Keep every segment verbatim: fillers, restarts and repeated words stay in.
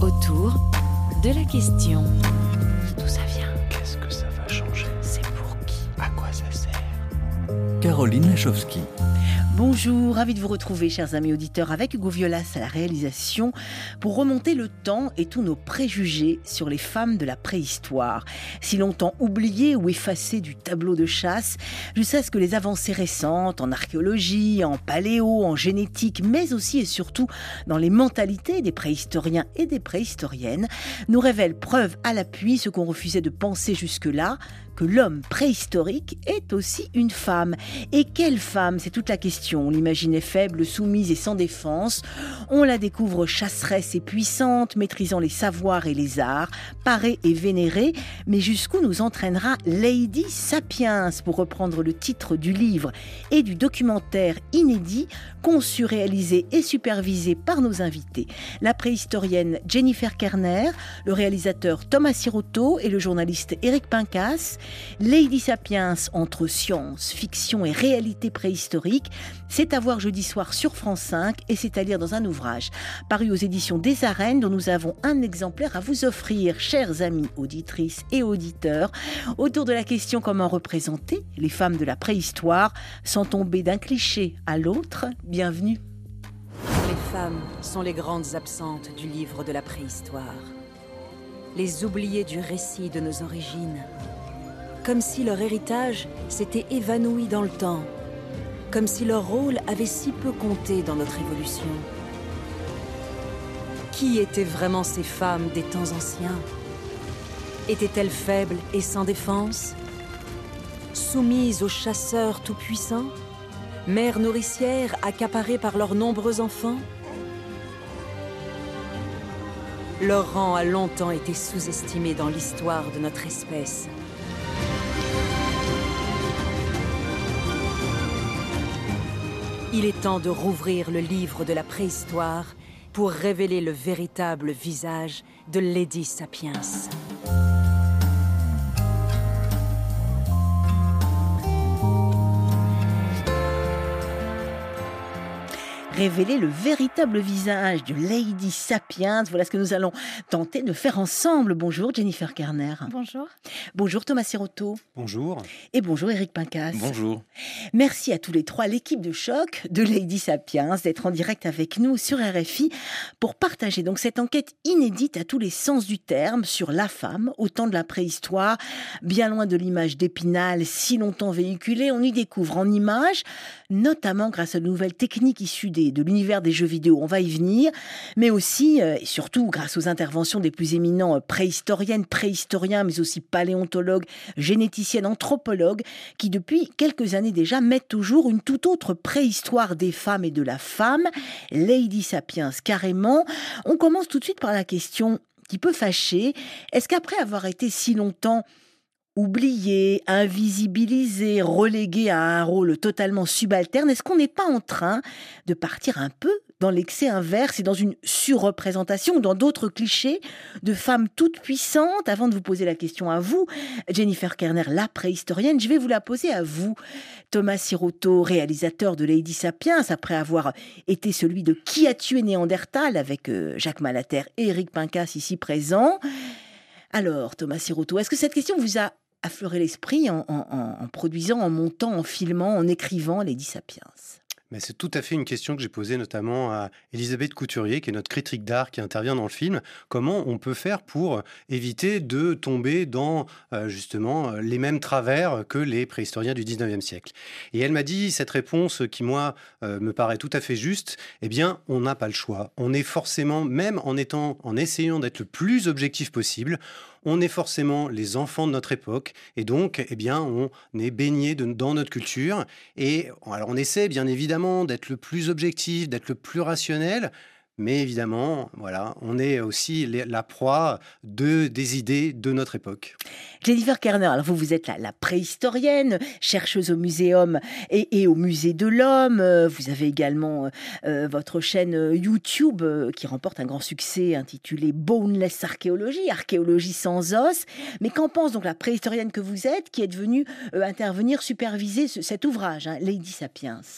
Autour de la question. D'où ça vient? Qu'est-ce que ça va changer? C'est pour qui? À quoi ça sert? Caroline Lachowski. Bonjour, ravi de vous retrouver, chers amis auditeurs, avec Hugo Violas à la réalisation, pour remonter le temps et tous nos préjugés sur les femmes de la préhistoire, si longtemps oubliées ou effacées du tableau de chasse, jusqu'à ce que les avancées récentes en archéologie, en paléo, en génétique, mais aussi et surtout dans les mentalités des préhistoriens et des préhistoriennes, nous révèlent preuve à l'appui ce qu'on refusait de penser jusque-là, que l'homme préhistorique est aussi une femme. Et quelle femme? C'est toute la question. On l'imaginait faible, soumise et sans défense. On la découvre chasseresse et puissante, maîtrisant les savoirs et les arts, parée et vénérée. Mais jusqu'où nous entraînera Lady Sapiens, pour reprendre le titre du livre et du documentaire inédit, conçu, réalisé et supervisé par nos invités, la préhistorienne Jennifer Kerner, le réalisateur Thomas Sirotto et le journaliste Éric Pincas. Lady Sapiens entre science, fiction et réalité préhistorique, c'est à voir jeudi soir sur France cinq et c'est à lire dans un ouvrage paru aux éditions des Arènes dont nous avons un exemplaire à vous offrir, chers amis auditrices et auditeurs, autour de la question comment représenter les femmes de la préhistoire sans tomber d'un cliché à l'autre. Bienvenue. Les femmes sont les grandes absentes du livre de la préhistoire, les oubliées du récit de nos origines. Comme si leur héritage s'était évanoui dans le temps, comme si leur rôle avait si peu compté dans notre évolution. Qui étaient vraiment ces femmes des temps anciens? Étaient-elles faibles et sans défense? Soumises aux chasseurs tout-puissants? Mères nourricières accaparées par leurs nombreux enfants? Leur rang a longtemps été sous-estimé dans l'histoire de notre espèce. Il est temps de rouvrir le livre de la préhistoire pour révéler le véritable visage de Lady Sapiens. Révéler le véritable visage de Lady Sapiens. Voilà ce que nous allons tenter de faire ensemble. Bonjour Jennifer Kerner. Bonjour. Bonjour Thomas Sirotto. Bonjour. Et bonjour Éric Pincas. Bonjour. Merci à tous les trois, l'équipe de choc de Lady Sapiens, d'être en direct avec nous sur R F I pour partager donc cette enquête inédite à tous les sens du terme sur la femme au temps de la préhistoire. Bien loin de l'image d'Épinal si longtemps véhiculée, on y découvre en images, notamment grâce à de nouvelles techniques issues des de l'univers des jeux vidéo, on va y venir, mais aussi euh, et surtout grâce aux interventions des plus éminents euh, préhistoriennes, préhistoriens, mais aussi paléontologues, généticiennes, anthropologues, qui depuis quelques années déjà mettent toujours une toute autre préhistoire des femmes et de la femme, Lady Sapiens carrément. On commence tout de suite par la question qui peut fâcher, est-ce qu'après avoir été si longtemps oublié, invisibilisé, relégué à un rôle totalement subalterne, est-ce qu'on n'est pas en train de partir un peu dans l'excès inverse et dans une surreprésentation, dans d'autres clichés de femmes toutes puissantes? Avant de vous poser la question à vous, Jennifer Kerner, la préhistorienne, je vais vous la poser à vous. Thomas Sirotto, réalisateur de Lady Sapiens, après avoir été celui de Qui a tué Néandertal avec Jacques Malater et Éric Pincas ici présents. Alors, Thomas Sirotto, est-ce que cette question vous a affleuré l'esprit en, en, en produisant, en montant, en filmant, en écrivant Lady Sapiens? Mais c'est tout à fait une question que j'ai posée notamment à Elisabeth Couturier, qui est notre critique d'art qui intervient dans le film. Comment on peut faire pour éviter de tomber dans euh, justement les mêmes travers que les préhistoriens du dix-neuvième siècle? Et elle m'a dit cette réponse qui, moi, euh, me paraît tout à fait juste. Eh bien, on n'a pas le choix. On est forcément, même en étant, en essayant d'être le plus objectif possible, on est forcément les enfants de notre époque et donc, eh bien, on est baigné de, dans notre culture. Et alors, on essaie bien évidemment d'être le plus objectif, d'être le plus rationnel. Mais évidemment, voilà, on est aussi la proie de, des idées de notre époque. Jennifer Kerner, alors vous, vous êtes la, la préhistorienne, chercheuse au muséum et, et au musée de l'homme. Vous avez également euh, votre chaîne YouTube euh, qui remporte un grand succès intitulé Boneless Archéologie, archéologie sans os. Mais qu'en pense donc la préhistorienne que vous êtes, qui est venue euh, intervenir, superviser ce, cet ouvrage, hein, Lady Sapiens?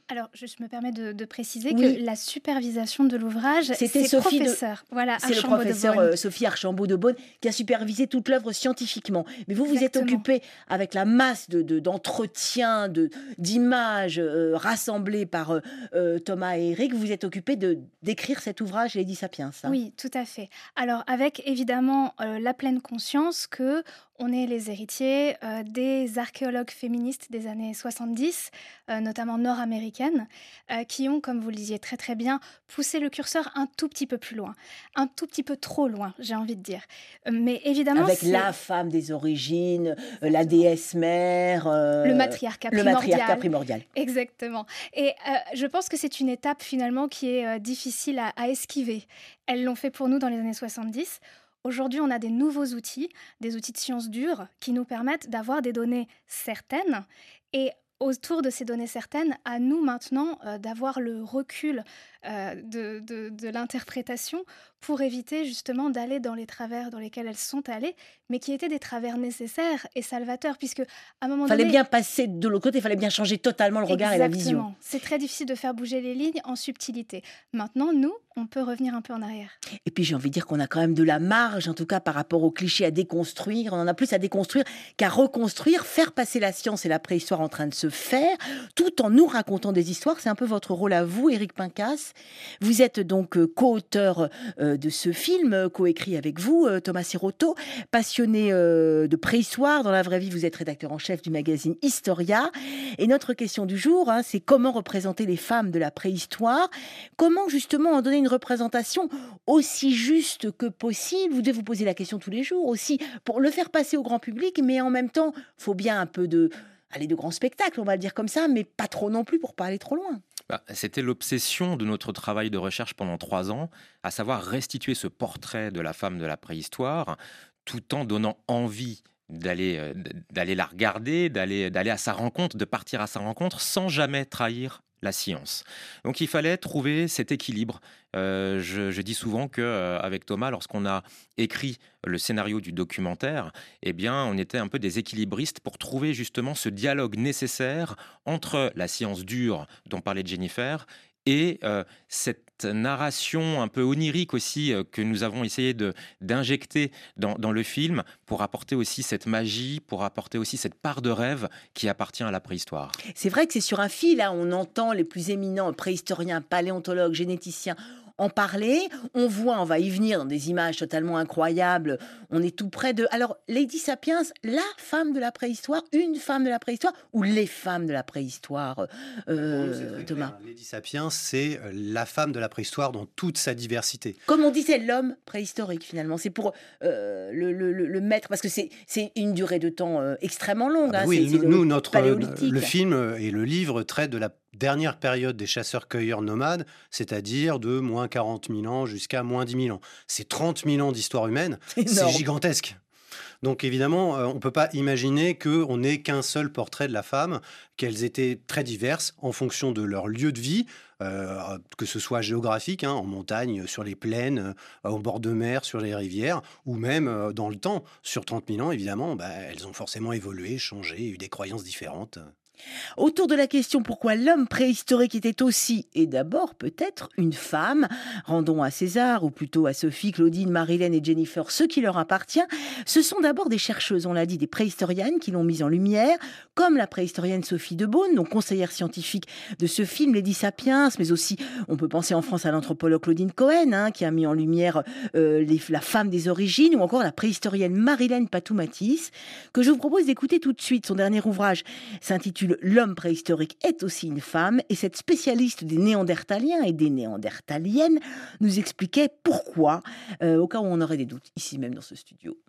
Alors, je me permets de, de préciser Oui. que la supervision de l'ouvrage, C'était c'est Sophie de- professeur. Voilà, C'est le Archambault de professeur Beaune. euh, Sophie Archambault de Beaune qui a supervisé toute l'œuvre scientifiquement. Mais vous, vous êtes Exactement. occupé avec la masse de, de- d'entretiens, de, d'images euh, rassemblées par euh, euh, Thomas et Eric. Vous êtes occupé de, d'écrire cet ouvrage, Lady Sapiens. hein. Oui, tout à fait. Alors, avec évidemment euh, la pleine conscience que on est les héritiers euh, des archéologues féministes des années soixante-dix, euh, notamment nord-américaines, euh, qui ont, comme vous le disiez très très bien, poussé le curseur un tout petit peu plus loin, un tout petit peu trop loin, j'ai envie de dire. Euh, Mais évidemment, Avec c'est la femme des origines, euh, la déesse mère. euh, le matriarcat le primordial. matriarcat primordial. Exactement. Et euh, je pense que c'est une étape finalement qui est euh, difficile à, à esquiver. Elles l'ont fait pour nous dans les années soixante-dix. Aujourd'hui, on a des nouveaux outils, des outils de sciences dures qui nous permettent d'avoir des données certaines. Et autour de ces données certaines, à nous maintenant euh, d'avoir le recul euh, de, de, de l'interprétation pour éviter justement d'aller dans les travers dans lesquels elles sont allées, mais qui étaient des travers nécessaires et salvateurs, puisque à un moment Il fallait donné... bien passer de l'autre côté, il fallait bien changer totalement le regard et la vision. Exactement. C'est très difficile de faire bouger les lignes en subtilité. Maintenant, nous, on peut revenir un peu en arrière. Et puis j'ai envie de dire qu'on a quand même de la marge, en tout cas par rapport aux clichés à déconstruire. On en a plus à déconstruire qu'à reconstruire, faire passer la science et la préhistoire en train de se faire, tout en nous racontant des histoires. C'est un peu votre rôle à vous, Éric Pincas. Vous êtes donc euh, co-auteur euh, de ce film, euh, co-écrit avec vous, euh, Thomas Serotto, passionné euh, de préhistoire. Dans la vraie vie, vous êtes rédacteur en chef du magazine Historia. Et notre question du jour, hein, c'est comment représenter les femmes de la préhistoire? Comment justement en donner une représentation aussi juste que possible? Vous devez vous poser la question tous les jours aussi, pour le faire passer au grand public, mais en même temps, il faut bien un peu de... Allez, de grands spectacles, on va le dire comme ça, mais pas trop non plus pour pas aller trop loin. Bah, c'était l'obsession de notre travail de recherche pendant trois ans, à savoir restituer ce portrait de la femme de la préhistoire, tout en donnant envie d'aller, euh, d'aller la regarder, d'aller, d'aller à sa rencontre, de partir à sa rencontre, sans jamais trahir la science. Donc il fallait trouver cet équilibre. Euh, je, je dis souvent que euh, avec Thomas, lorsqu'on a écrit le scénario du documentaire, eh bien, on était un peu des équilibristes pour trouver justement ce dialogue nécessaire entre la science dure dont parlait Jennifer et euh, cette narration un peu onirique aussi euh, que nous avons essayé de, d'injecter dans, dans le film pour apporter aussi cette magie, pour apporter aussi cette part de rêve qui appartient à la préhistoire. C'est vrai que c'est sur un fil, là, on entend les plus éminents préhistoriens, paléontologues, généticiens en parler. On voit, on va y venir dans des images totalement incroyables. On est tout près de... Alors, Lady Sapiens, la femme de la préhistoire, une femme de la préhistoire ou les femmes de la préhistoire, euh, C'est très Thomas clair. Lady Sapiens, c'est la femme de la préhistoire dans toute sa diversité. Comme on disait, l'homme préhistorique, finalement. C'est pour euh, le, le, le, le mettre, parce que c'est, c'est une durée de temps euh, extrêmement longue. Ah bah hein, oui, c'est, c'est nous, le notre, paléolithique. le film et le livre traitent de la dernière période des chasseurs-cueilleurs nomades, c'est-à-dire de moins quarante mille ans jusqu'à moins dix mille ans. C'est trente mille ans d'histoire humaine, C'est c'est énorme. gigantesque. Donc évidemment, euh, on ne peut pas imaginer qu'on n'ait qu'un seul portrait de la femme, qu'elles étaient très diverses en fonction de leur lieu de vie, euh, que ce soit géographique, hein, en montagne, sur les plaines, euh, au bord de mer, sur les rivières, ou même euh, dans le temps. Sur trente mille ans, évidemment, bah, elles ont forcément évolué, changé, eu des croyances différentes. Autour de la question pourquoi l'homme préhistorique était aussi, et d'abord peut-être, une femme, rendons à César, ou plutôt à Sophie, Claudine, Marilène et Jennifer ce qui leur appartient, ce sont d'abord des chercheuses, on l'a dit, des préhistoriennes qui l'ont mise en lumière, comme la préhistorienne Sophie de Beaune, donc conseillère scientifique de ce film Lady Sapiens, mais aussi, on peut penser en France à l'anthropologue Claudine Cohen, hein, qui a mis en lumière euh, les, la femme des origines, ou encore la préhistorienne Marilène Patou-Matisse, que je vous propose d'écouter tout de suite. Son dernier ouvrage s'intitule L'homme préhistorique est aussi une femme, et cette spécialiste des Néandertaliens et des Néandertaliennes nous expliquait pourquoi, euh, au cas où on aurait des doutes, ici même dans ce studio.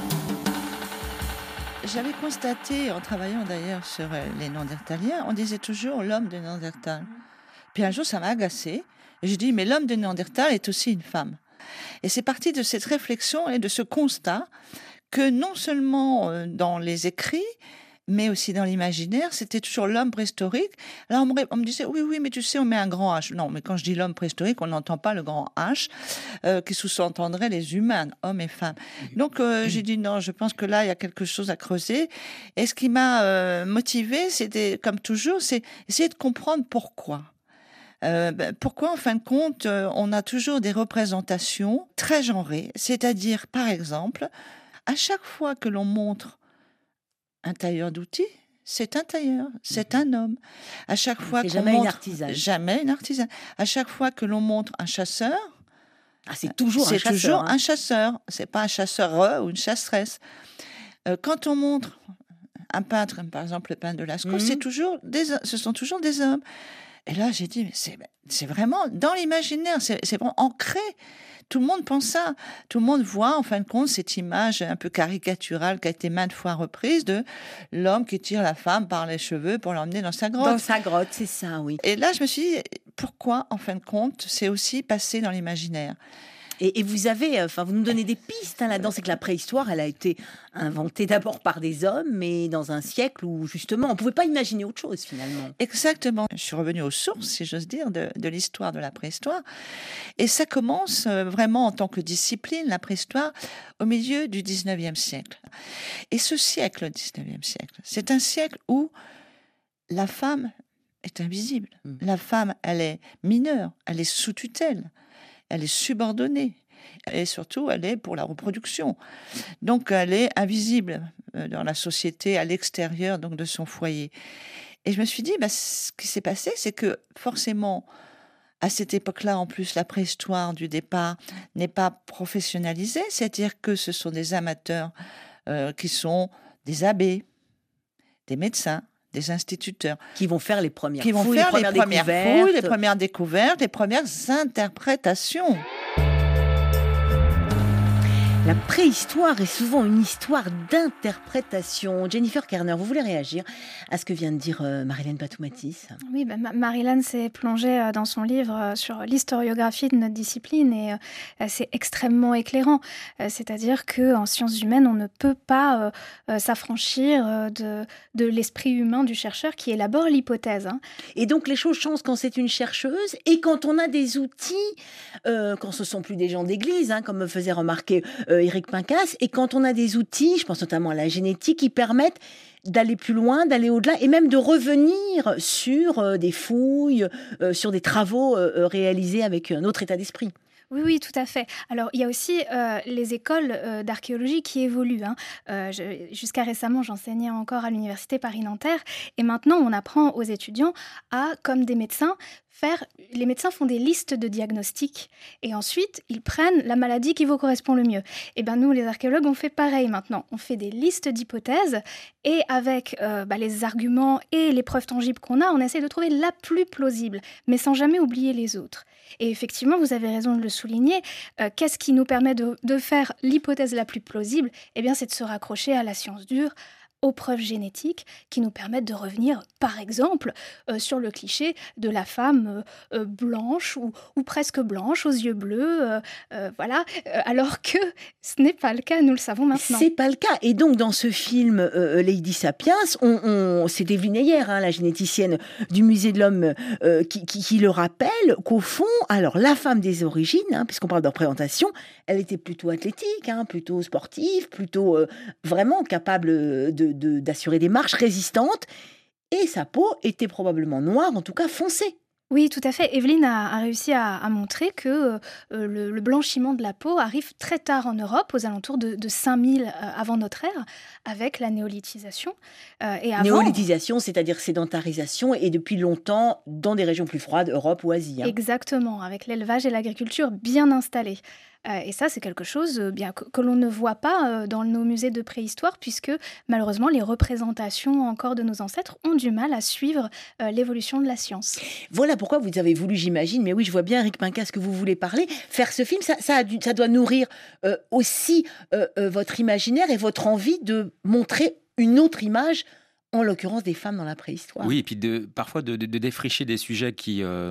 J'avais constaté, en travaillant d'ailleurs sur euh, les Néandertaliens, on disait toujours l'homme de Néandertal. Puis un jour, ça m'a agacée, et j'ai dit, mais l'homme de Néandertal est aussi une femme. Et c'est parti de cette réflexion et de ce constat que non seulement euh, dans les écrits, mais aussi dans l'imaginaire, c'était toujours l'homme préhistorique. Alors on me, on me disait, oui, oui, mais tu sais, on met un grand H. Non, mais quand je dis l'homme préhistorique, on n'entend pas le grand H, euh, qui sous-entendrait les humains, hommes et femmes. Donc euh, j'ai dit, non, je pense que là, il y a quelque chose à creuser. Et ce qui m'a euh, motivée, c'était, comme toujours, c'est essayer de comprendre pourquoi. Euh, ben, pourquoi, en fin de compte, euh, on a toujours des représentations très genrées. C'est-à-dire, par exemple, à chaque fois que l'on montre un tailleur d'outils, c'est un tailleur, c'est un homme. À chaque fois c'est qu'on jamais montre, une artisane. Jamais une artisane. À chaque fois que l'on montre un chasseur, Ah, c'est toujours c'est un chasseur. toujours hein. un chasseur. C'est pas un chasseur ou une chasseresse. Euh, quand on montre un peintre, comme par exemple le peintre de Lascaux, Mhm. c'est toujours des, ce sont toujours des hommes. Et là, j'ai dit, mais c'est, c'est vraiment dans l'imaginaire, c'est, c'est vraiment ancré. Tout le monde pense ça. Tout le monde voit, en fin de compte, cette image un peu caricaturale qui a été maintes fois reprise de l'homme qui tire la femme par les cheveux pour l'emmener dans sa grotte. Dans sa grotte, c'est ça, oui. Et là, je me suis dit, pourquoi, en fin de compte, c'est aussi passé dans l'imaginaire. Et, et vous avez, enfin, vous nous donnez des pistes hein, là-dedans. C'est que la préhistoire, elle a été inventée d'abord par des hommes, mais dans un siècle où justement, on pouvait pas imaginer autre chose finalement. Exactement. Je suis revenue aux sources, si j'ose dire, de, de l'histoire de la préhistoire. Et ça commence euh, vraiment en tant que discipline, la préhistoire, au milieu du dix-neuvième siècle. Et ce siècle, le dix-neuvième siècle, c'est un siècle où la femme est invisible. Mm. La femme, elle est mineure, elle est sous tutelle, elle est subordonnée. Et surtout, elle est pour la reproduction. Donc, elle est invisible euh, dans la société, à l'extérieur donc de son foyer. Et je me suis dit, bah, ce qui s'est passé, c'est que forcément, à cette époque-là, en plus, la préhistoire du départ n'est pas professionnalisée, c'est-à-dire que ce sont des amateurs euh, qui sont des abbés, des médecins, des instituteurs, Qui vont faire les premières qui vont fouilles, faire les les premières premières découvertes. fouilles, les premières découvertes, les premières interprétations. La préhistoire est souvent une histoire d'interprétation. Jennifer Kerner, vous voulez réagir à ce que vient de dire euh, Marilène Patoumatis? Oui, bah, Ma- Marilyn s'est plongée euh, dans son livre euh, sur l'historiographie de notre discipline et euh, c'est extrêmement éclairant. Euh, c'est-à-dire qu'en sciences humaines, on ne peut pas euh, euh, s'affranchir euh, de, de l'esprit humain du chercheur qui élabore l'hypothèse. hein. Et donc les choses changent quand c'est une chercheuse et quand on a des outils, euh, quand ce sont plus des gens d'église, hein, comme me faisait remarquer euh, Éric Pincas, et quand on a des outils, je pense notamment à la génétique, qui permettent d'aller plus loin, d'aller au-delà, et même de revenir sur euh, des fouilles, euh, sur des travaux euh, réalisés avec un autre état d'esprit. Oui, oui, tout à fait. Alors, il y a aussi euh, les écoles euh, d'archéologie qui évoluent. hein. Euh, je- jusqu'à récemment, j'enseignais encore à l'université Paris-Nanterre. Et maintenant, on apprend aux étudiants à, comme des médecins, faire... Les médecins font des listes de diagnostics. Et ensuite, ils prennent la maladie qui vous correspond le mieux. Et bien, nous, les archéologues, on fait pareil maintenant. On fait des listes d'hypothèses. Et avec euh, bah, les arguments et les preuves tangibles qu'on a, on essaie de trouver la plus plausible, mais sans jamais oublier les autres. Et effectivement, vous avez raison de le souligner, euh, qu'est-ce qui nous permet de, de faire l'hypothèse la plus plausible? Eh bien, c'est de se raccrocher à la science dure, aux preuves génétiques qui nous permettent de revenir, par exemple, euh, sur le cliché de la femme euh, euh, blanche ou, ou presque blanche, aux yeux bleus, euh, euh, voilà, euh, alors que ce n'est pas le cas, nous le savons maintenant. C'est pas le cas. Et donc, dans ce film euh, Lady Sapiens, on, on, c'est Evelyne Ayer, hein, la généticienne du Musée de l'Homme, euh, qui, qui, qui le rappelle qu'au fond, alors la femme des origines, hein, puisqu'on parle de représentation, elle était plutôt athlétique, hein, plutôt sportive, plutôt euh, vraiment capable de, de, d'assurer des marches résistantes. Et sa peau était probablement noire, en tout cas foncée. Oui, tout à fait. Evelyne a, a réussi à, à montrer que euh, le, le blanchiment de la peau arrive très tard en Europe, aux alentours de, de cinq mille euh, avant notre ère, avec la néolithisation. Euh, et avant, Néolithisation, c'est-à-dire sédentarisation, et depuis longtemps dans des régions plus froides, Europe ou Asie. hein. Exactement, avec l'élevage et l'agriculture bien installés. Euh, et ça, c'est quelque chose euh, bien, que, que l'on ne voit pas euh, dans nos musées de préhistoire, puisque malheureusement, les représentations encore de nos ancêtres ont du mal à suivre euh, l'évolution de la science. Voilà pourquoi vous avez voulu, j'imagine, mais oui, je vois bien, Éric Pincas, que vous voulez parler, faire ce film, ça, ça, a dû- ça doit nourrir euh, aussi euh, euh, votre imaginaire et votre envie de montrer une autre image, en l'occurrence des femmes dans la préhistoire. Oui, et puis de, parfois de, de- de défricher des sujets qui, euh,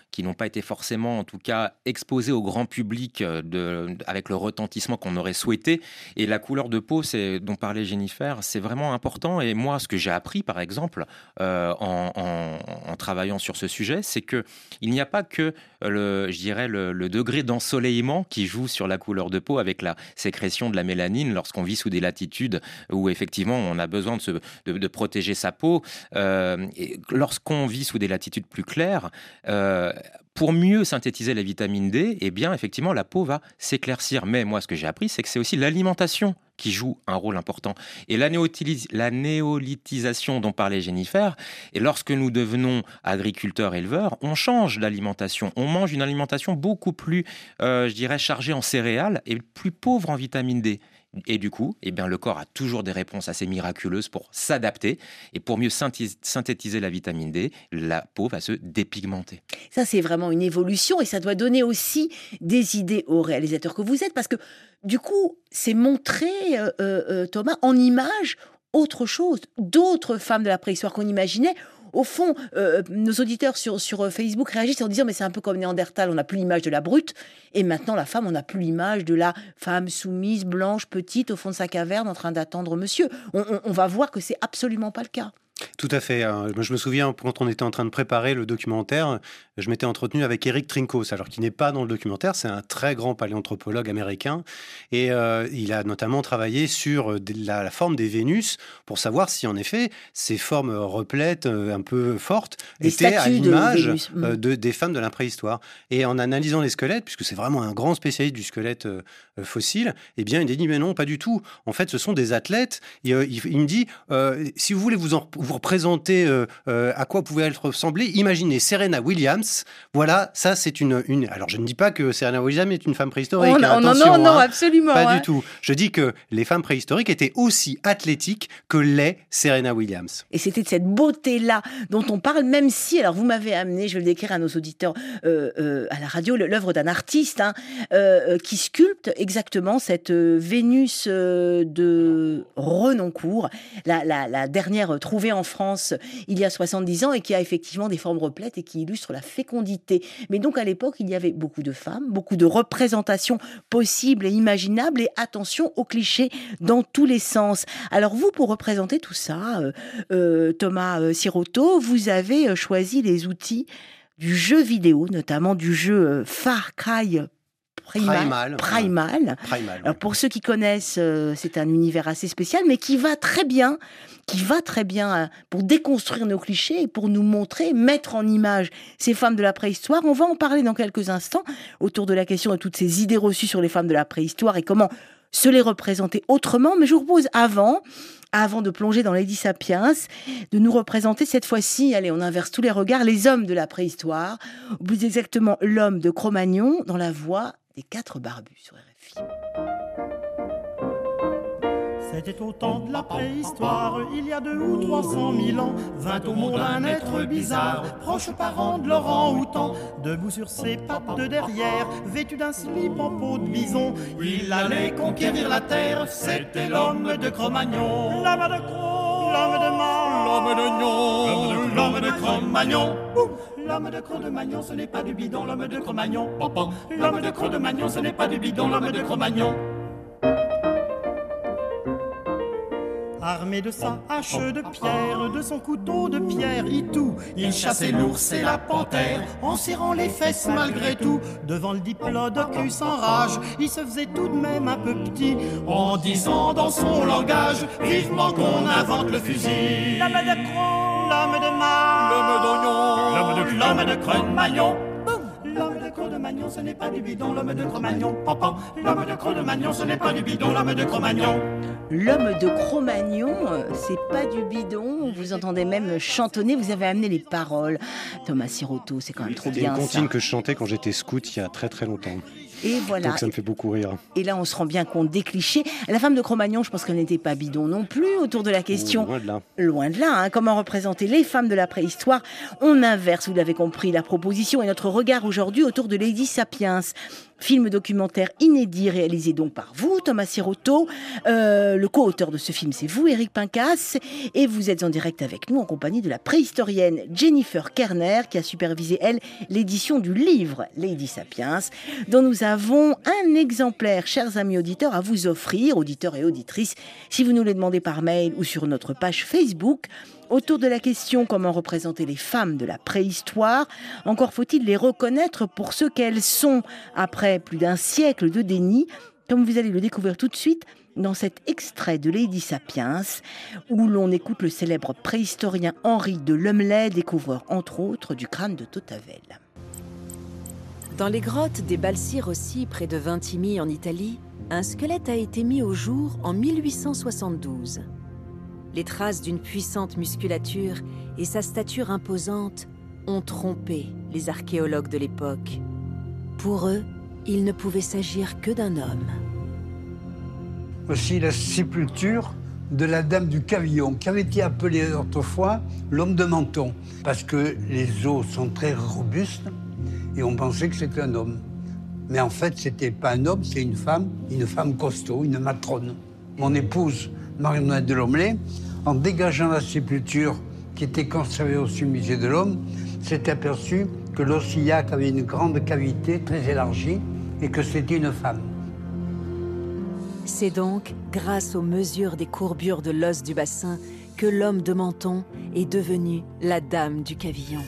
qui n'ont pas été forcément, en tout cas, exposées au grand public de, de, avec le retentissement qu'on aurait souhaité. Et la couleur de peau, c'est, dont parlait Jennifer, c'est vraiment important. Et moi, ce que j'ai appris, par exemple, euh, en, en, en travaillant sur ce sujet, c'est qu'il n'y a pas que, le, je dirais, le, le degré d'ensoleillement qui joue sur la couleur de peau avec la sécrétion de la mélanine lorsqu'on vit sous des latitudes où, effectivement, on a besoin de, se, de, de protéger sa peau. Euh, et lorsqu'on vit sous des latitudes plus claires, euh, pour mieux synthétiser la vitamine D, eh bien, effectivement, la peau va s'éclaircir. Mais moi, ce que j'ai appris, c'est que c'est aussi l'alimentation qui joue un rôle important. Et la, néotilis- la néolithisation dont parlait Jennifer, et lorsque nous devenons agriculteurs-éleveurs, on change l'alimentation. On mange une alimentation beaucoup plus, euh, je dirais, chargée en céréales et plus pauvre en vitamine D. Et du coup, eh bien, le corps a toujours des réponses assez miraculeuses pour s'adapter. Et pour mieux synthé- synthétiser la vitamine D, la peau va se dépigmenter. Ça, c'est vraiment une évolution et ça doit donner aussi des idées aux réalisateurs que vous êtes. Parce que du coup, c'est montrer, euh, euh, Thomas, en image autre chose, d'autres femmes de la préhistoire qu'on imaginait. Au fond, euh, nos auditeurs sur, sur Facebook réagissent en disant mais c'est un peu comme Néandertal, on n'a plus l'image de la brute. Et maintenant, la femme, on n'a plus l'image de la femme soumise, blanche, petite, au fond de sa caverne, en train d'attendre monsieur. On, on, on va voir que c'est absolument pas le cas. Tout à fait. Je me souviens, quand on était en train de préparer le documentaire, je m'étais entretenu avec Eric Trinkos, alors qui n'est pas dans le documentaire, c'est un très grand paléanthropologue américain, et euh, il a notamment travaillé sur la, la forme des Vénus, pour savoir si en effet, ces formes replètes, un peu fortes, des étaient à l'image de Vénus. Mmh. de, des femmes de la préhistoire. Et en analysant les squelettes, puisque c'est vraiment un grand spécialiste du squelette euh, fossile, eh bien, il dit, mais non, pas du tout. En fait, ce sont des athlètes. Et, euh, il, il me dit, euh, si vous voulez vous en vous représenter euh, euh, à quoi pouvait elle ressembler, imaginez Serena Williams. Voilà, ça c'est une, une... Alors je ne dis pas que Serena Williams est une femme préhistorique. Oh, hein, non, attention, non, non, hein, absolument. pas hein. du tout. Je dis que les femmes préhistoriques étaient aussi athlétiques que l'est Serena Williams. Et c'était de cette beauté-là dont on parle, même si, alors vous m'avez amené, je vais le décrire à nos auditeurs euh, euh, à la radio, l'œuvre d'un artiste hein, euh, qui sculpte exactement cette euh, Vénus euh, de Renoncourt, la, la, la dernière trouvée en France il y a soixante-dix ans et qui a effectivement des formes replètes et qui illustre la fécondité. Mais donc à l'époque, il y avait beaucoup de femmes, beaucoup de représentations possibles et imaginables et attention aux clichés dans tous les sens. Alors vous, pour représenter tout ça, euh, euh, Thomas euh, Sirotto, vous avez choisi les outils du jeu vidéo, notamment du jeu euh, Far Cry Primal. Primal. Primal. Primal. Alors pour ceux qui connaissent, euh, c'est un univers assez spécial, mais qui va très bien, qui va très bien euh, pour déconstruire nos clichés et pour nous montrer, mettre en image ces femmes de la préhistoire. On va en parler dans quelques instants autour de la question de toutes ces idées reçues sur les femmes de la préhistoire et comment se les représenter autrement. Mais je vous propose avant, avant de plonger dans Lady Sapiens, de nous représenter cette fois-ci, allez, on inverse tous les regards, les hommes de la préhistoire, ou plus exactement l'homme de Cro-Magnon dans la voix des quatre barbus sur R F I. C'était au temps de la préhistoire, il y a deux ou trois cent mille ans, vint au monde un être bizarre, proche parent de l'orang-outan. Debout sur ses pattes de derrière, vêtu d'un slip en peau de bison, il allait conquérir la terre, c'était l'homme de Cro-Magnon. L'homme de Cro, l'homme de Man, l'homme de Gnon, l'homme de Cro-Magnon. L'homme de Cro-de-Magnon, ce n'est pas du bidon, l'homme de Cro-Magnon. L'homme de Cro-de-Magnon, ce n'est pas du bidon, l'homme de Cro-Magnon. Armé de sa hache de pierre, de son couteau de pierre itou, il chassait l'ours et la panthère, en serrant les fesses malgré tout. Devant le diplodocus en rage, il se faisait tout de même un peu petit, en disant dans son langage, vivement qu'on invente le fusil. L'homme de Cro, l'homme de Man, l'homme d'Oignon, l'homme de Cro-Magnon. L'homme de Cro-de-Magnon, ce n'est pas du bidon, l'homme de Cro-Magnon. L'homme de Cro-de-Magnon, ce n'est pas du bidon, l'homme de Cro-Magnon. L'homme de Cro-Magnon, c'est pas du bidon. Vous entendez même chantonner, vous avez amené les paroles. Thomas Sirotto, c'est quand même trop C'était bien une ça. comptine que je chantais quand j'étais scout il y a très très longtemps. Et voilà. Donc ça me fait beaucoup rire. Et là, on se rend bien compte des clichés. La femme de Cro-Magnon, je pense qu'elle n'était pas bidon non plus autour de la question. Loin de là. Loin de là, hein. Comment représenter les femmes de la préhistoire? On inverse, vous l'avez compris, la proposition et notre regard aujourd'hui autour de Lady Sapiens. Film documentaire inédit réalisé donc par vous, Thomas Sirotto. Euh, le co-auteur de ce film, c'est vous, Éric Pincas. Et vous êtes en direct avec nous en compagnie de la préhistorienne Jennifer Kerner qui a supervisé, elle, l'édition du livre Lady Sapiens, dont nous avons un exemplaire, chers amis auditeurs, à vous offrir, auditeurs et auditrices, si vous nous les demandez par mail ou sur notre page Facebook. Autour de la question comment représenter les femmes de la préhistoire, encore faut-il les reconnaître pour ce qu'elles sont après plus d'un siècle de déni, comme vous allez le découvrir tout de suite dans cet extrait de Lady Sapiens, où l'on écoute le célèbre préhistorien Henri de Lumley, découvreur entre autres du crâne de Tautavel. Dans les grottes des Balsi Rossi, près de Vintimille en Italie, un squelette a été mis au jour en mille huit cent soixante-douze. Les traces d'une puissante musculature et sa stature imposante ont trompé les archéologues de l'époque. Pour eux, il ne pouvait s'agir que d'un homme. Voici la sépulture de la dame du Cavillon, qui avait été appelée autrefois l'homme de Menton, parce que les os sont très robustes et on pensait que c'était un homme. Mais en fait, c'était pas un homme, c'est une femme, une femme costaud, une matrone. Mon épouse, Marie-Noël de Lumley, en dégageant la sépulture qui était conservée au musée de l'Homme, s'est aperçue que l'os iliaque avait une grande cavité très élargie et que c'était une femme. C'est donc grâce aux mesures des courbures de l'os du bassin que l'homme de Menton est devenu la dame du Cavillon.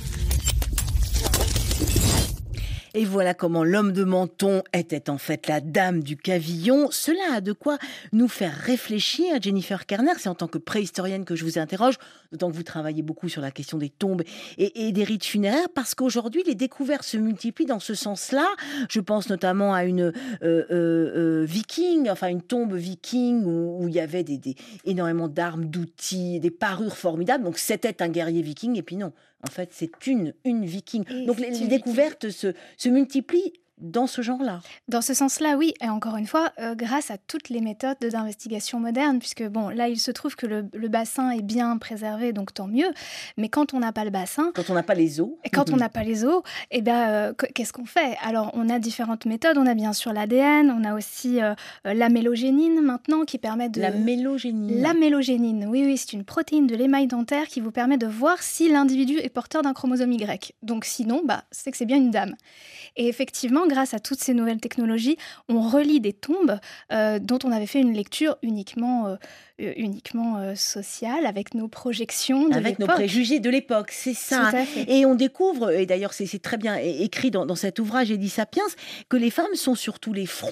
Et voilà comment l'homme de Menton était en fait la dame du Cavillon. Cela a de quoi nous faire réfléchir. Jennifer Kerner, c'est en tant que préhistorienne que je vous interroge, d'autant que vous travaillez beaucoup sur la question des tombes et, et des rites funéraires, parce qu'aujourd'hui, les découvertes se multiplient dans ce sens-là. Je pense notamment à une euh, euh, euh, viking, enfin une tombe viking où, où il y avait des, des, énormément d'armes, d'outils, des parures formidables. Donc c'était un guerrier viking, et puis non. En fait, c'est une, une viking. Et donc les, les découvertes se, se multiplient dans ce genre-là. Dans ce sens-là, oui. Et encore une fois, euh, grâce à toutes les méthodes d'investigation modernes, puisque bon, là, il se trouve que le, le bassin est bien préservé, donc tant mieux. Mais quand on n'a pas le bassin... Quand on n'a pas les os. Et quand on n'a pas les os, eh ben, euh, qu'est-ce qu'on fait? Alors, on a différentes méthodes. On a bien sûr l'A D N, on a aussi euh, la mélogénine maintenant, qui permet de... La mélogénine. La mélogénine, oui, oui, c'est une protéine de l'émail dentaire qui vous permet de voir si l'individu est porteur d'un chromosome Y. Donc sinon, bah, c'est que c'est bien une dame. Et effectivement, grâce à toutes ces nouvelles technologies, on relie des tombes euh, dont on avait fait une lecture uniquement, euh, uniquement euh, sociale, avec nos projections de avec l'époque. Nos préjugés de l'époque, c'est ça. Tout à fait. Et on découvre, et d'ailleurs c'est, c'est très bien écrit dans, dans cet ouvrage Lady Sapiens, que les femmes sont sur tous les fronts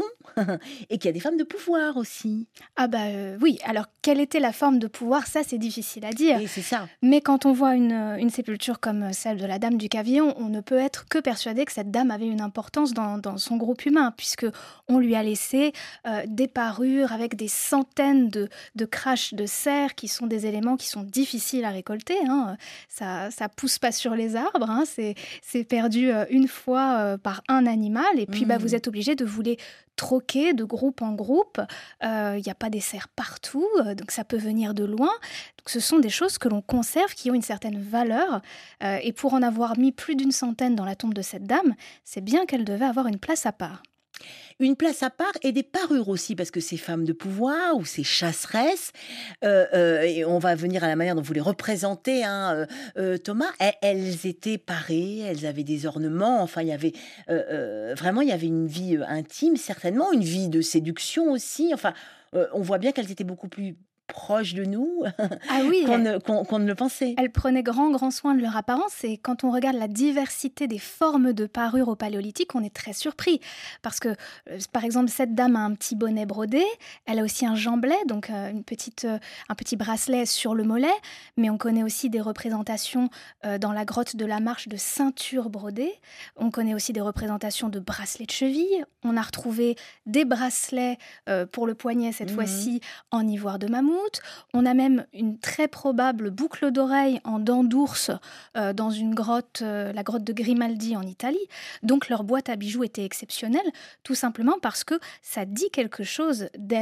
et qu'il y a des femmes de pouvoir aussi. Ah bah euh, oui, alors quelle était la forme de pouvoir, ça c'est difficile à dire. Et c'est ça. Mais quand on voit une, une sépulture comme celle de la dame du Cavillon, on ne peut être que persuadé que cette dame avait une importance dans, dans son groupe humain, puisque on lui a laissé euh, des parures avec des centaines de, de craches de cerf, qui sont des éléments qui sont difficiles à récolter. Hein. Ça, ça pousse pas sur les arbres, hein. c'est, c'est perdu euh, une fois euh, par un animal, et puis mmh. bah, vous êtes obligé de vous les troquer de groupe en groupe. Il euh, n'y a pas des cerfs partout, euh, donc ça peut venir de loin. Donc ce sont des choses que l'on conserve, qui ont une certaine valeur. Euh, et pour en avoir mis plus d'une centaine dans la tombe de cette dame, c'est bien qu'elle devait avoir une place à part. Une place à part et des parures aussi, parce que ces femmes de pouvoir ou ces chasseresses, euh, euh, et on va venir à la manière dont vous les représentez, hein, euh, euh, Thomas, elles, elles étaient parées, elles avaient des ornements, enfin il y avait euh, euh, vraiment il y avait une vie intime certainement, une vie de séduction aussi, enfin euh, on voit bien qu'elles étaient beaucoup plus proches de nous ah oui, qu'on, ne, qu'on, qu'on ne le pensait. Elles prenaient grand, grand soin de leur apparence, et quand on regarde la diversité des formes de parures au Paléolithique, on est très surpris. Parce que, euh, par exemple, cette dame a un petit bonnet brodé, elle a aussi un jambelet, donc euh, une petite, euh, un petit bracelet sur le mollet, mais on connaît aussi des représentations euh, dans la grotte de la Marche de ceintures brodées, on connaît aussi des représentations de bracelets de cheville, on a retrouvé des bracelets euh, pour le poignet, cette mmh. fois-ci, en ivoire de mammouth. On a même une très probable boucle d'oreille en dents d'ours euh, dans une grotte, euh, la grotte de Grimaldi en Italie. Donc leur boîte à bijoux était exceptionnelle, tout simplement parce que ça dit quelque chose d'elles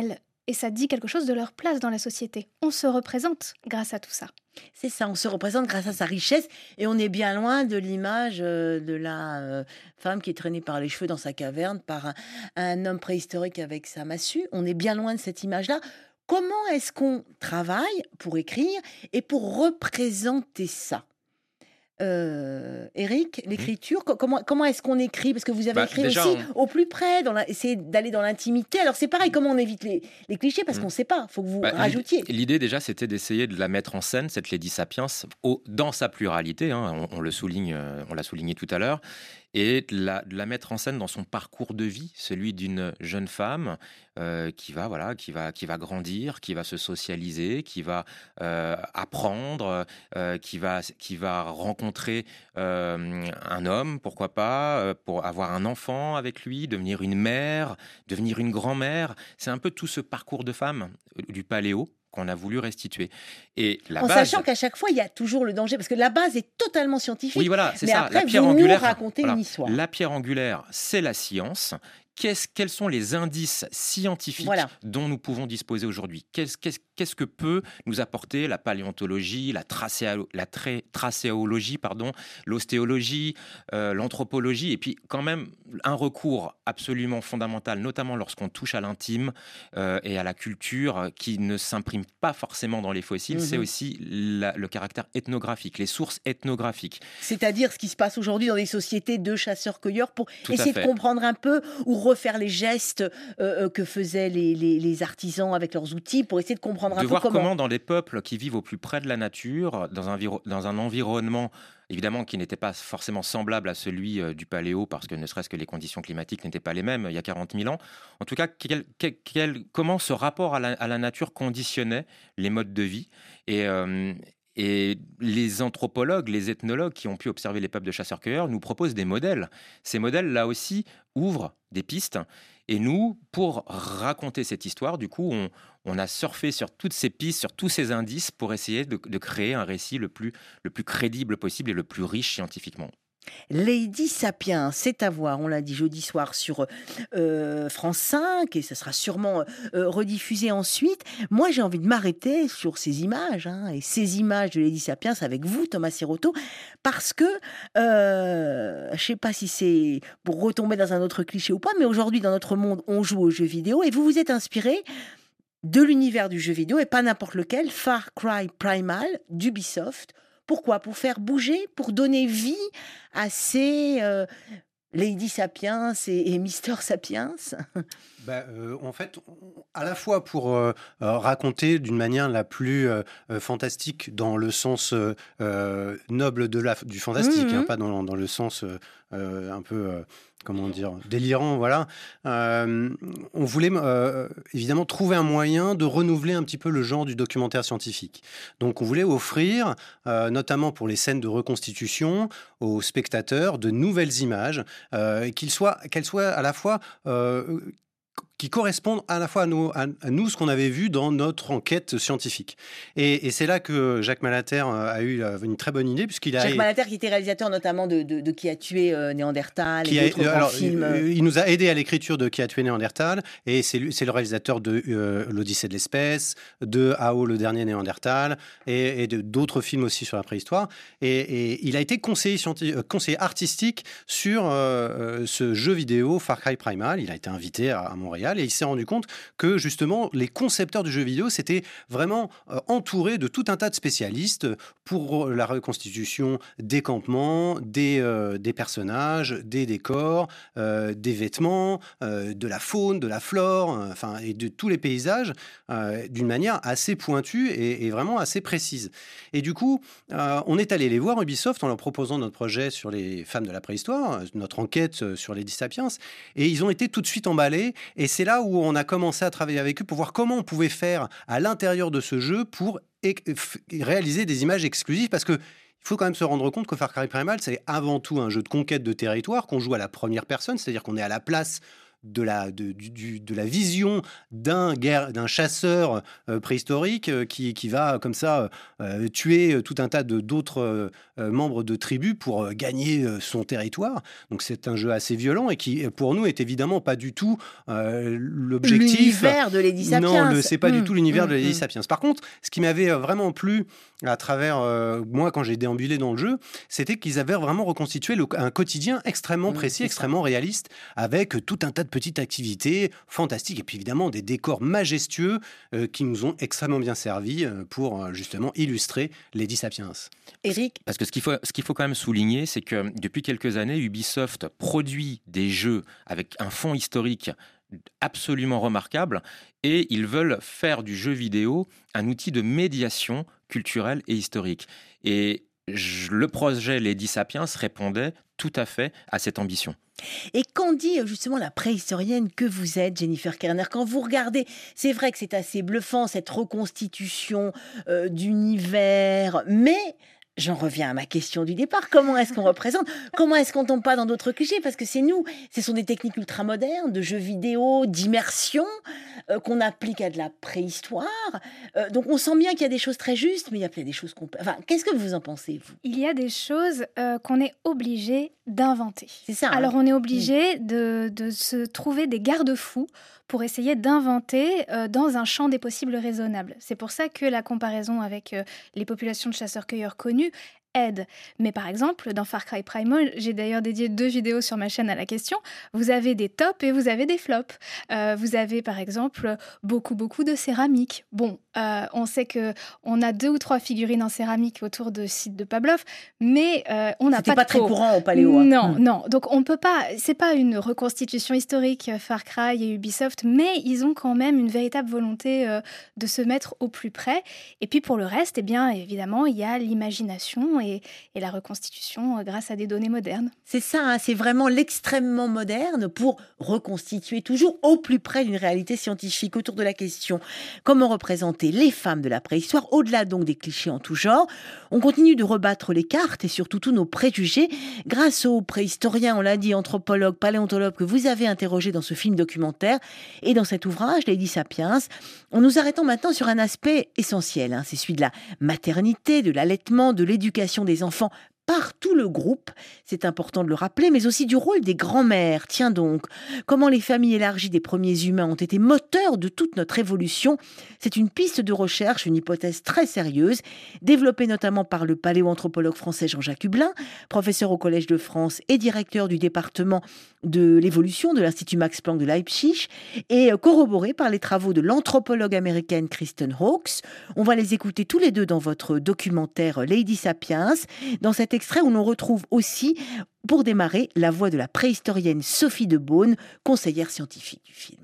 et ça dit quelque chose de leur place dans la société. On se représente grâce à tout ça. C'est ça, on se représente grâce à sa richesse et on est bien loin de l'image euh, de la euh, femme qui est traînée par les cheveux dans sa caverne par un, un homme préhistorique avec sa massue. On est bien loin de cette image-là. Comment est-ce qu'on travaille pour écrire et pour représenter ça ? Euh, Eric, l'écriture, co- comment, comment est-ce qu'on écrit ? Parce que vous avez Bah, écrit déjà, aussi on- au plus près, dans la, essayer d'aller dans l'intimité. Alors c'est pareil, comment on évite les, les clichés ? Parce Mm. qu'on ne sait pas, il faut que vous Bah, rajoutiez. l'idée- L'idée déjà, c'était d'essayer de la mettre en scène, cette Lady Sapiens, au- dans sa pluralité, hein, on, on le souligne, euh, on l'a souligné tout à l'heure, et de la, de la mettre en scène dans son parcours de vie, celui d'une jeune femme euh, qui va, voilà, qui va, qui va grandir, qui va se socialiser, qui va euh, apprendre, euh, qui va, qui va rencontrer euh, un homme, pourquoi pas, euh, pour avoir un enfant avec lui, devenir une mère, devenir une grand-mère. C'est un peu tout ce parcours de femme euh, du paléo qu'on a voulu restituer. Et la En base, sachant qu'à chaque fois, il y a toujours le danger, parce que la base est totalement scientifique. oui, voilà, c'est mais ça. après, La pierre vous nous angulaire, racontez voilà. une histoire. La pierre angulaire, c'est la science. Qu'est-ce, quels sont les indices scientifiques Voilà. dont nous pouvons disposer aujourd'hui ? Qu'est-ce, qu'est-ce, qu'est-ce que peut nous apporter la paléontologie, la, tracéalo- la tra- tracéologie, pardon, l'ostéologie, euh, l'anthropologie, et puis quand même un recours absolument fondamental, notamment lorsqu'on touche à l'intime euh, et à la culture, euh, qui ne s'imprime pas forcément dans les fossiles, Mhm. c'est aussi la- le caractère ethnographique, les sources ethnographiques. C'est-à-dire ce qui se passe aujourd'hui dans des sociétés de chasseurs-cueilleurs pour Tout à essayer de fait. comprendre un peu ou refaire les gestes euh, euh, que faisaient les, les- les artisans avec leurs outils pour essayer de comprendre un De peu voir comment. comment, dans des peuples qui vivent au plus près de la nature, dans un, viro- dans un environnement évidemment qui n'était pas forcément semblable à celui euh, du paléo, parce que ne serait-ce que les conditions climatiques n'étaient pas les mêmes il y a quarante mille ans. En tout cas, quel- quel- quel- comment ce rapport à la, à la nature conditionnait les modes de vie. Et, euh, et les anthropologues, les ethnologues qui ont pu observer les peuples de chasseurs-cueilleurs nous proposent des modèles. Ces modèles, là aussi, ouvrent des pistes. Et nous, pour raconter cette histoire, du coup, on, on a surfé sur toutes ces pistes, sur tous ces indices pour essayer de, de créer un récit le plus, le plus crédible possible et le plus riche scientifiquement. Lady Sapiens, c'est à voir, on l'a dit jeudi soir sur euh, France cinq et ça sera sûrement euh, rediffusé ensuite. Moi, j'ai envie de m'arrêter sur ces images, hein, et ces images de Lady Sapiens avec vous, Thomas Sirotto, parce que euh, je ne sais pas si c'est pour retomber dans un autre cliché ou pas, mais aujourd'hui, dans notre monde, on joue aux jeux vidéo et vous vous êtes inspiré de l'univers du jeu vidéo et pas n'importe lequel, Far Cry Primal d'Ubisoft. Pourquoi ? Pour faire bouger, pour donner vie à ces euh, Lady Sapiens et, et Mister Sapiens. Bah, euh, en fait, on- à la fois pour euh, euh, raconter d'une manière la plus euh, euh, fantastique dans le sens euh, euh, noble de la, du fantastique, Mhm. hein, pas dans, dans le sens euh, euh, un peu, euh, comment dire, délirant, voilà. Euh, on voulait euh, évidemment trouver un moyen de renouveler un petit peu le genre du documentaire scientifique. Donc on voulait offrir, euh, notamment pour les scènes de reconstitution, aux spectateurs de nouvelles images, euh, qu'ils soient, qu'elles soient à la fois... euh, qui correspondent à la fois à nous, à, à nous ce qu'on avait vu dans notre enquête scientifique. Et, et c'est là que Jacques Malater euh, a eu euh, une très bonne idée, puisqu'il a... Jacques Malater, qui était réalisateur notamment de, de, de Qui a tué euh, Néandertal qui et a- d'autres grands alors, films. euh, il nous a aidé à l'écriture de Qui a tué Néandertal, et c'est, lui- c'est le réalisateur de euh, L'Odyssée de l'espèce, de Ao, le dernier Néandertal, et, et de, d'autres films aussi sur la préhistoire. Et, et il a été conseiller, scienti- euh, conseiller artistique sur euh, euh, ce jeu vidéo Far Cry Primal. Il a été invité à, à Montréal, et il s'est rendu compte que justement les concepteurs du jeu vidéo s'étaient vraiment euh, entourés de tout un tas de spécialistes pour la reconstitution des campements, des, euh, des personnages, des décors, euh, des vêtements, euh, de la faune, de la flore, euh, enfin, et de tous les paysages euh, d'une manière assez pointue et, et vraiment assez précise. Et du coup, euh, on est allé les voir, Ubisoft, en leur proposant notre projet sur les femmes de la préhistoire, notre enquête sur les Lady Sapiens, et ils ont été tout de suite emballés. Et c'est là où on a commencé à travailler avec eux pour voir comment on pouvait faire à l'intérieur de ce jeu pour é- f- réaliser des images exclusives, parce que il faut quand même se rendre compte que Far Cry Primal, c'est avant tout un jeu de conquête de territoire qu'on joue à la première personne, c'est-à-dire qu'on est à la place de la, de, du, de la vision d'un, guerre, d'un chasseur euh, préhistorique euh, qui, qui va comme ça euh, tuer tout un tas de, d'autres euh, membres de tribus pour euh, gagner euh, son territoire. Donc c'est un jeu assez violent et qui, pour nous, est évidemment pas du tout euh, l'objectif. L'univers de Lady Sapiens. Non, le, c'est pas mmh, du tout l'univers mmh, de Lady mmh. Sapiens. Par contre, ce qui m'avait vraiment plu à travers euh, moi quand j'ai déambulé dans le jeu, c'était qu'ils avaient vraiment reconstitué le, un quotidien extrêmement précis, mmh, extrêmement ça. réaliste, avec tout un tas de petites activités fantastiques et puis évidemment des décors majestueux euh, qui nous ont extrêmement bien servi euh, pour euh, justement illustrer Lady Sapiens. Éric ? Parce que ce qu'il faut, ce qu'il faut quand même souligner, c'est que depuis quelques années, Ubisoft produit des jeux avec un fond historique absolument remarquable et ils veulent faire du jeu vidéo un outil de médiation culturelle et historique. Et je, le projet Lady Sapiens répondait tout à fait à cette ambition. Et qu'en dit justement la préhistorienne que vous êtes, Jennifer Kerner? Quand vous regardez, c'est vrai que c'est assez bluffant cette reconstitution euh, d'univers, mais j'en reviens à ma question du départ. Comment est-ce qu'on représente? Comment est-ce qu'on tombe pas dans d'autres clichés? Parce que c'est nous, ce sont des techniques ultramodernes de jeux vidéo, d'immersion, euh, qu'on applique à de la préhistoire. Euh, donc on sent bien qu'il y a des choses très justes, mais il y a peut-être des choses qu'on peut... Enfin, qu'est-ce que vous en pensez, vous? Il y a des choses euh, qu'on est obligé d'inventer. C'est ça. Alors hein on est obligé mmh. de, de se trouver des garde-fous pour essayer d'inventer euh, dans un champ des possibles raisonnables. C'est pour ça que la comparaison avec euh, les populations de chasseurs-cueilleurs connues aide. Mais par exemple, dans Far Cry Primal, j'ai d'ailleurs dédié deux vidéos sur ma chaîne à la question, vous avez des tops et vous avez des flops. Euh, vous avez par exemple beaucoup, beaucoup de céramique. Bon, euh, on sait qu'on a deux ou trois figurines en céramique autour de sites de Pavlov, mais euh, on n'a pas, pas de très peau. courant au Paléo. Hein. Non, hum. non. Donc on peut pas, c'est pas une reconstitution historique Far Cry et Ubisoft, mais ils ont quand même une véritable volonté euh, de se mettre au plus près. Et puis pour le reste, eh bien évidemment, il y a l'imagination Et, et la reconstitution euh, grâce à des données modernes. C'est ça, hein, c'est vraiment l'extrêmement moderne pour reconstituer toujours au plus près d'une réalité scientifique autour de la question comment représenter les femmes de la préhistoire, au-delà donc des clichés en tout genre. On continue de rebattre les cartes et surtout tous nos préjugés grâce aux préhistoriens, on l'a dit, anthropologues, paléontologues que vous avez interrogés dans ce film documentaire et dans cet ouvrage, Lady Sapiens. En nous arrêtant maintenant sur un aspect essentiel, hein, c'est celui de la maternité, de l'allaitement, de l'éducation des enfants par tout le groupe, c'est important de le rappeler, mais aussi du rôle des grands-mères. Tiens donc, comment les familles élargies des premiers humains ont été moteurs de toute notre évolution. C'est une piste de recherche, une hypothèse très sérieuse, développée notamment par le paléoanthropologue français Jean-Jacques Hublin, professeur au Collège de France et directeur du département de l'évolution de l'Institut Max Planck de Leipzig, et corroborée par les travaux de l'anthropologue américaine Kristen Hawkes. On va les écouter tous les deux dans votre documentaire Lady Sapiens, dans cet extrait où l'on retrouve aussi, pour démarrer, la voix de la préhistorienne Sophie de Beaune, conseillère scientifique du film.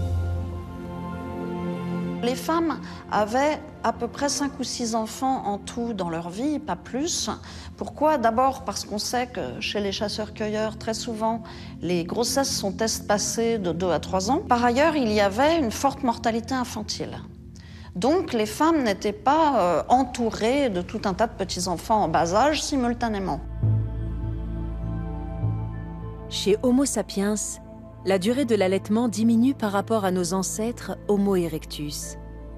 Les femmes avaient à peu près cinq ou six enfants en tout dans leur vie, pas plus. Pourquoi? D'abord parce qu'on sait que chez les chasseurs-cueilleurs, très souvent, les grossesses sont espacées de deux à trois ans. Par ailleurs, il y avait une forte mortalité infantile. Donc les femmes n'étaient pas euh, entourées de tout un tas de petits-enfants en bas âge simultanément. Chez Homo sapiens, la durée de l'allaitement diminue par rapport à nos ancêtres Homo erectus.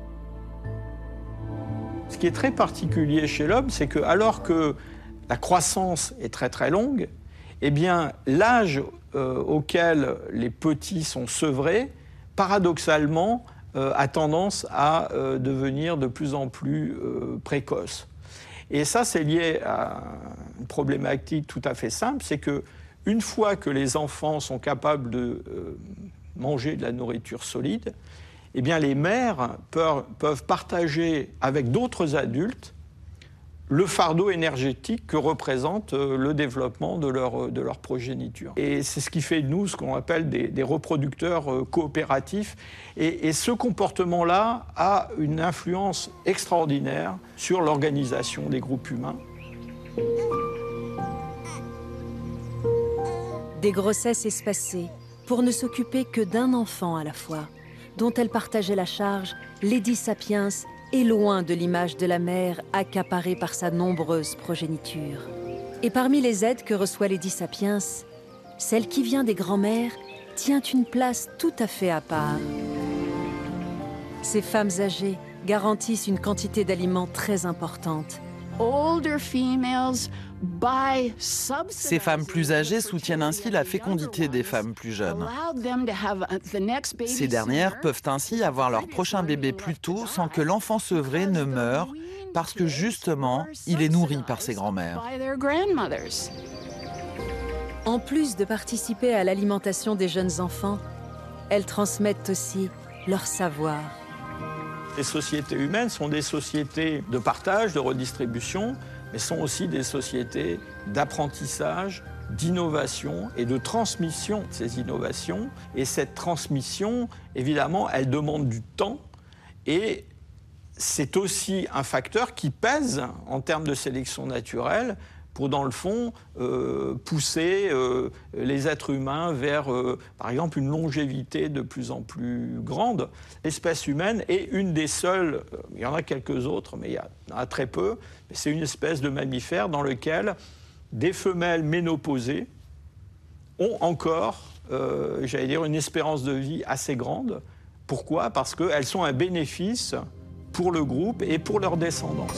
Ce qui est très particulier chez l'homme, c'est que alors que la croissance est très très longue, eh bien l'âge euh, auquel les petits sont sevrés, paradoxalement, euh, a tendance à euh, devenir de plus en plus euh, précoce. Et ça, c'est lié à une problématique tout à fait simple, c'est que une fois que les enfants sont capables de euh, manger de la nourriture solide, eh bien les mères peuvent, peuvent partager avec d'autres adultes le fardeau énergétique que représente euh, le développement de leur, de leur progéniture. Et c'est ce qui fait de nous ce qu'on appelle des, des reproducteurs euh, coopératifs. Et, et ce comportement-là a une influence extraordinaire sur l'organisation des groupes humains. Des grossesses espacées, pour ne s'occuper que d'un enfant à la fois, dont elle partageait la charge, Lady Sapiens est loin de l'image de la mère accaparée par sa nombreuse progéniture. Et parmi les aides que reçoit Lady Sapiens, celle qui vient des grands-mères tient une place tout à fait à part. Ces femmes âgées garantissent une quantité d'aliments très importante. Ces femmes plus âgées soutiennent ainsi la fécondité des femmes plus jeunes. Ces dernières peuvent ainsi avoir leur prochain bébé plus tôt sans que l'enfant sevré ne meure parce que justement, il est nourri par ses grands-mères. En plus de participer à l'alimentation des jeunes enfants, elles transmettent aussi leur savoir. Les sociétés humaines sont des sociétés de partage, de redistribution, mais sont aussi des sociétés d'apprentissage, d'innovation et de transmission de ces innovations. Et cette transmission, évidemment, elle demande du temps et c'est aussi un facteur qui pèse en termes de sélection naturelle pour, dans le fond, euh, pousser euh, les êtres humains vers, euh, par exemple, une longévité de plus en plus grande. L'espèce humaine est une des seules, euh, il y en a quelques autres, mais il y en a très peu, mais c'est une espèce de mammifère dans lequel des femelles ménopausées ont encore, euh, j'allais dire, une espérance de vie assez grande. Pourquoi ? Parce qu'elles sont un bénéfice pour le groupe et pour leur descendance.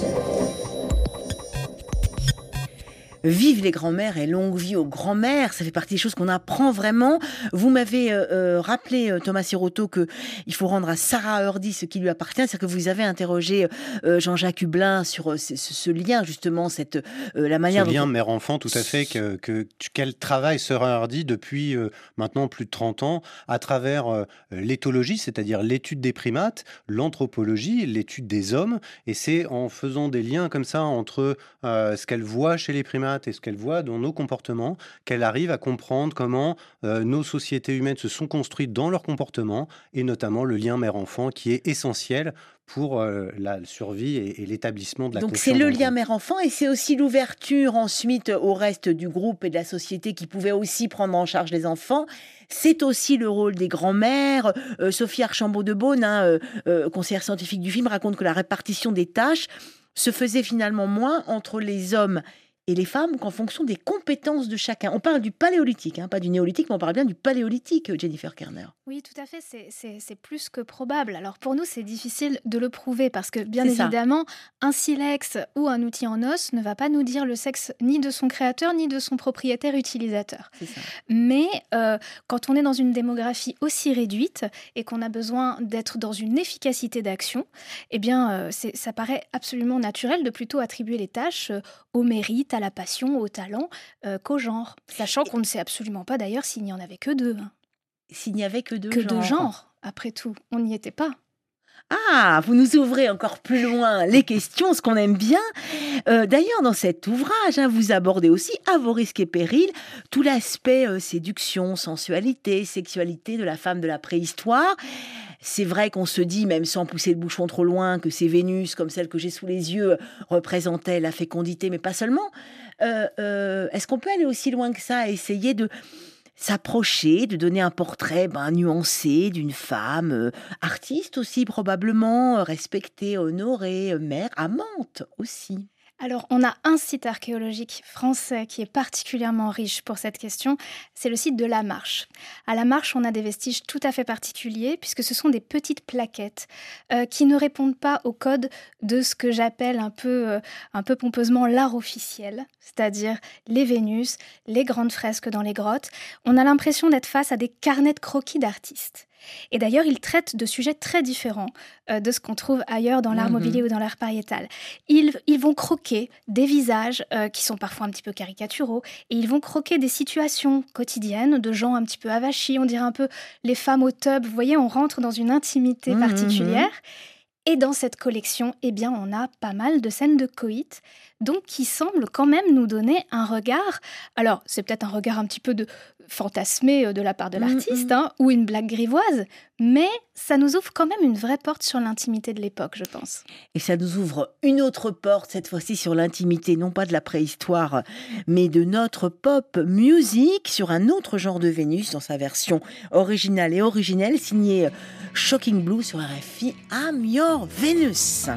Vive les grands-mères et longue vie aux grands-mères, ça fait partie des choses qu'on apprend vraiment. Vous m'avez euh, rappelé, euh, Thomas Siroto, qu'il faut rendre à Sarah Hurdy ce qui lui appartient. C'est-à-dire que vous avez interrogé euh, Jean-Jacques Hublin sur euh, ce, ce lien, justement, cette, euh, la manière ce lien dont... mère-enfant, tout à fait, que, que, qu'elle travaille, Sarah Hurdy, depuis euh, maintenant plus de trente ans, à travers euh, l'éthologie, c'est-à-dire l'étude des primates, l'anthropologie, l'étude des hommes. Et c'est en faisant des liens comme ça entre euh, ce qu'elle voit chez les primates et ce qu'elle voit dans nos comportements, qu'elle arrive à comprendre comment euh, nos sociétés humaines se sont construites dans leur comportement, et notamment le lien mère-enfant qui est essentiel pour euh, la survie et, et l'établissement de la Donc confiance. c'est le dans lien groupe. mère-enfant et c'est aussi l'ouverture ensuite au reste du groupe et de la société qui pouvait aussi prendre en charge les enfants. C'est aussi le rôle des grands-mères. Euh, Sophie Archambault-Debaune, hein, euh, euh, conseillère scientifique du film, raconte que la répartition des tâches se faisait finalement moins entre les hommes et les femmes qu'en fonction des compétences de chacun. On parle du paléolithique, hein, pas du néolithique, mais on parle bien du paléolithique, Jennifer Kerner. Oui, tout à fait, c'est, c'est, c'est plus que probable. Alors pour nous, c'est difficile de le prouver parce que bien C'est évidemment, ça. Un silex ou un outil en os ne va pas nous dire le sexe ni de son créateur ni de son propriétaire utilisateur. C'est ça. Mais euh, quand on est dans une démographie aussi réduite et qu'on a besoin d'être dans une efficacité d'action, eh bien, euh, c'est, ça paraît absolument naturel de plutôt attribuer les tâches euh, au mérite, à la passion, au talent, euh, qu'au genre. Sachant qu'on ne sait absolument pas d'ailleurs s'il n'y en avait que deux. Hein. S'il n'y avait que deux que genres. deux genres, après tout. On n'y était pas. Ah, vous nous ouvrez encore plus loin les questions, ce qu'on aime bien. Euh, d'ailleurs, dans cet ouvrage, hein, vous abordez aussi, à vos risques et périls, tout l'aspect euh, séduction, sensualité, sexualité de la femme de la préhistoire. C'est vrai qu'on se dit, même sans pousser le bouchon trop loin, que ces Vénus, comme celle que j'ai sous les yeux, représentaient la fécondité, mais pas seulement. Euh, euh, est-ce qu'on peut aller aussi loin que ça, essayer de s'approcher, de donner un portrait ben, nuancé d'une femme, euh, artiste aussi probablement, euh, respectée, honorée, euh, mère, amante aussi? Alors, on a un site archéologique français qui est particulièrement riche pour cette question, c'est le site de La Marche. À La Marche, on a des vestiges tout à fait particuliers, puisque ce sont des petites plaquettes euh, qui ne répondent pas au code de ce que j'appelle un peu, euh, un peu pompeusement l'art officiel, c'est-à-dire les Vénus, les grandes fresques dans les grottes. On a l'impression d'être face à des carnets de croquis d'artistes. Et d'ailleurs, ils traitent de sujets très différents euh, de ce qu'on trouve ailleurs dans l'art Mmh. mobilier ou dans l'art pariétal. Ils, ils vont croquer des visages euh, qui sont parfois un petit peu caricaturaux, et ils vont croquer des situations quotidiennes de gens un petit peu avachis, on dirait un peu les femmes au tub. Vous voyez, on rentre dans une intimité Mmh, particulière. Et dans cette collection, eh bien, on a pas mal de scènes de coït, donc qui semblent quand même nous donner un regard. Alors, c'est peut-être un regard un petit peu de fantasmé de la part de l'artiste, mmh. hein, ou une blague grivoise, mais ça nous ouvre quand même une vraie porte sur l'intimité de l'époque, je pense. Et ça nous ouvre une autre porte, cette fois-ci sur l'intimité, non pas de la préhistoire, mais de notre pop music, sur un autre genre de Vénus, dans sa version originale et originelle, signée Shocking Blue sur R F I, I'm Your Venus.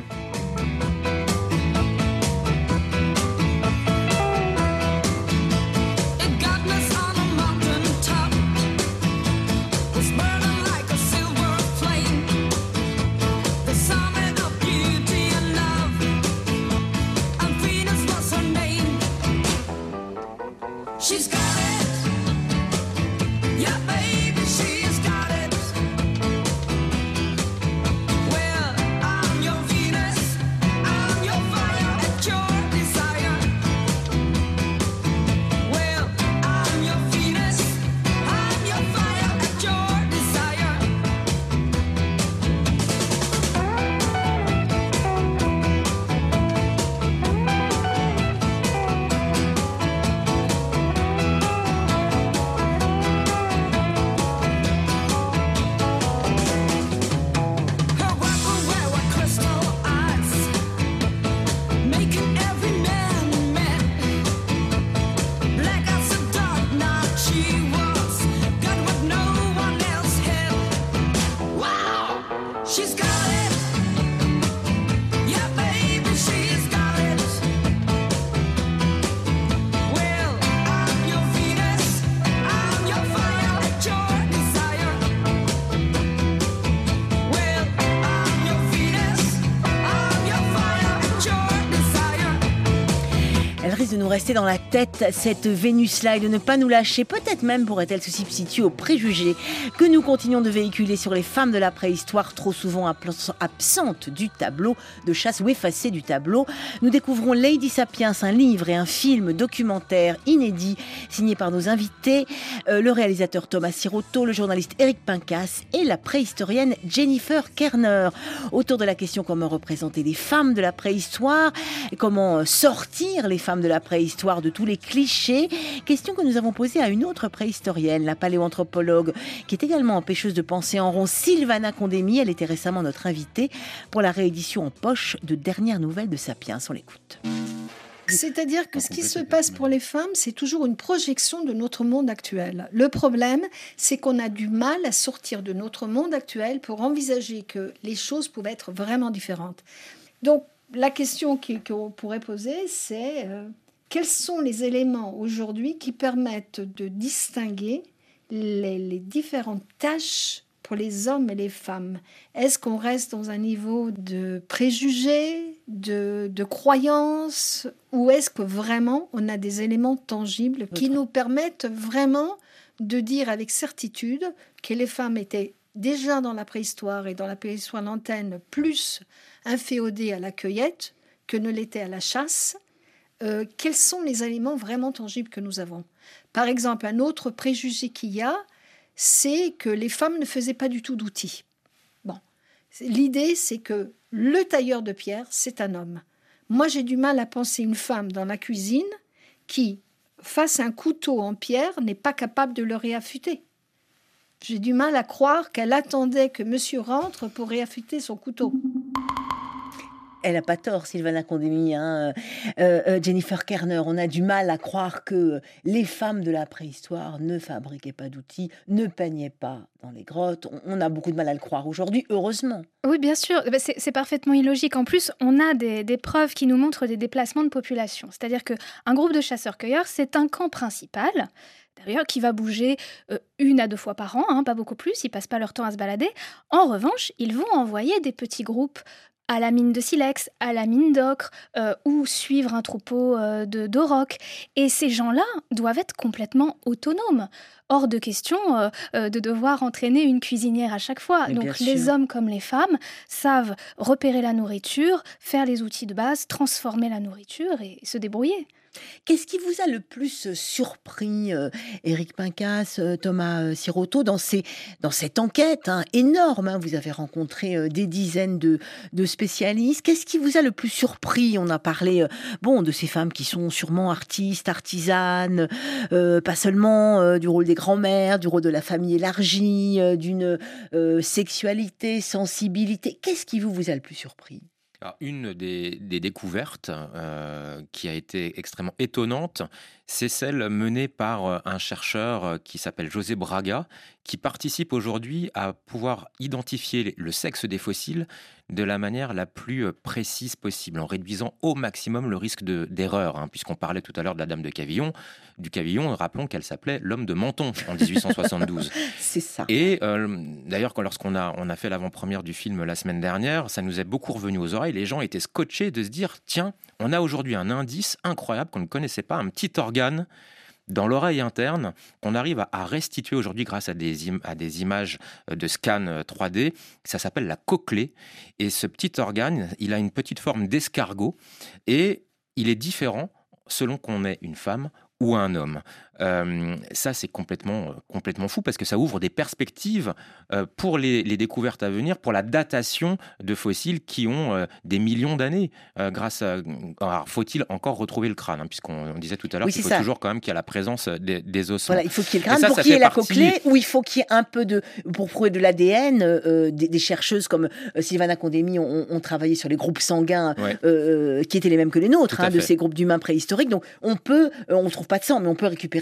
She's got it. Yeah, baby, she's got it. Well, I'm your Venus, I'm your fire, your desire. Well, I'm your Venus, I'm your fire, your desire. Elle risque de nous rester dans la tête, cette Vénus-là, et de ne pas nous lâcher. Peut-être même pourrait-elle se substituer aux préjugés que nous continuons de véhiculer sur les femmes de la préhistoire, trop souvent absentes du tableau de chasse ou effacées du tableau. Nous découvrons Lady Sapiens, un livre et un film documentaire inédit signé par nos invités, euh, le réalisateur Thomas Sirotto, le journaliste Éric Pincas et la préhistorienne Jennifer Kerner. Autour de la question comment représenter les femmes de la préhistoire, comment sortir les femmes de la préhistoire de tous les clichés, question que nous avons posée à une autre préhistorienne, la paléoanthropologue, qui est également empêcheuse de penser en rond, Sylvana Condemi. Elle était récemment notre invitée pour la réédition en poche de Dernières Nouvelles de Sapiens. On l'écoute. C'est-à-dire que ce qui se passe pour les femmes, c'est toujours une projection de notre monde actuel. Le problème, c'est qu'on a du mal à sortir de notre monde actuel pour envisager que les choses pouvaient être vraiment différentes. Donc, la question qu'on pourrait poser, c'est euh, quels sont les éléments aujourd'hui qui permettent de distinguer les, les différentes tâches pour les hommes et les femmes? Est-ce qu'on reste dans un niveau de préjugés, de, de croyances, ou est-ce que vraiment on a des éléments tangibles qui nous permettent vraiment de dire avec certitude que les femmes étaient déjà dans la préhistoire et dans la préhistoire lointaine plus inféodées à la cueillette que ne l'étaient à la chasse? Euh, quels sont les éléments vraiment tangibles que nous avons? Par exemple, un autre préjugé qu'il y a, c'est que les femmes ne faisaient pas du tout d'outils. Bon, l'idée, c'est que le tailleur de pierre, c'est un homme. Moi, j'ai du mal à penser une femme dans la cuisine qui, face à un couteau en pierre, n'est pas capable de le réaffûter. J'ai du mal à croire qu'elle attendait que monsieur rentre pour réaffûter son couteau. Elle n'a pas tort, Sylvana Condemi, hein. euh, euh, Jennifer Kerner. On a du mal à croire que les femmes de la préhistoire ne fabriquaient pas d'outils, ne peignaient pas dans les grottes. On, on a beaucoup de mal à le croire aujourd'hui, heureusement. Oui, bien sûr. C'est, c'est parfaitement illogique. En plus, on a des, des preuves qui nous montrent des déplacements de population. C'est-à-dire qu'un groupe de chasseurs-cueilleurs, c'est un camp principal, d'ailleurs, qui va bouger euh, une à deux fois par an, hein, pas beaucoup plus. Ils passent pas leur temps à se balader. En revanche, ils vont envoyer des petits groupes à la mine de silex, à la mine d'ocre, euh, ou suivre un troupeau euh, de, d'aurochs. Et ces gens-là doivent être complètement autonomes. Hors de question euh, euh, de devoir entraîner une cuisinière à chaque fois. Mais donc les hommes comme les femmes savent repérer la nourriture, faire les outils de base, transformer la nourriture et se débrouiller. Qu'est-ce qui vous a le plus surpris, euh, Éric Pincas, euh, Thomas euh, Sirotto, dans, ces, dans cette enquête hein, énorme hein, vous avez rencontré euh, des dizaines de, de spécialistes. Qu'est-ce qui vous a le plus surpris? On a parlé euh, bon, de ces femmes qui sont sûrement artistes, artisanes, euh, pas seulement euh, du rôle des grands-mères, du rôle de la famille élargie, euh, d'une euh, sexualité, sensibilité. Qu'est-ce qui vous, vous a le plus surpris? Alors, une des, des découvertes euh, qui a été extrêmement étonnante, c'est celle menée par un chercheur qui s'appelle José Braga, qui participe aujourd'hui à pouvoir identifier le sexe des fossiles de la manière la plus précise possible, en réduisant au maximum le risque de, d'erreur, hein, puisqu'on parlait tout à l'heure de la dame de Cavillon. Du Cavillon, rappelons qu'elle s'appelait l'homme de Menton en dix-huit cent soixante-douze. C'est ça. Et euh, d'ailleurs, quand, lorsqu'on a, on a fait l'avant-première du film la semaine dernière, ça nous est beaucoup revenu aux oreilles. Les gens étaient scotchés de se dire, tiens, on a aujourd'hui un indice incroyable qu'on ne connaissait pas, un petit organe dans l'oreille interne, on arrive à, à restituer aujourd'hui grâce à des, im- à des images de scan trois D. Ça s'appelle la cochlée. Et ce petit organe, il a une petite forme d'escargot et il est différent selon qu'on est une femme ou un homme. Euh, ça, c'est complètement, complètement fou parce que ça ouvre des perspectives euh, pour les, les découvertes à venir, pour la datation de fossiles qui ont euh, des millions d'années. Euh, grâce à, alors, faut-il encore retrouver le crâne, hein, puisqu'on on disait tout à l'heure oui, qu'il faut ça. toujours quand même qu'il y ait la présence des, des ossements. Voilà, il faut qu'il y ait le crâne ça, pour ça qu'il y ait la partie... cochlée, ou il faut qu'il y ait un peu de, pour prouver de l'A D N, euh, des, des chercheuses comme euh, Sylvana Condemi ont, ont travaillé sur les groupes sanguins ouais. euh, qui étaient les mêmes que les nôtres, hein, de fait. ces groupes d'humains préhistoriques. Donc on peut, euh, on ne trouve pas de sang, mais on peut récupérer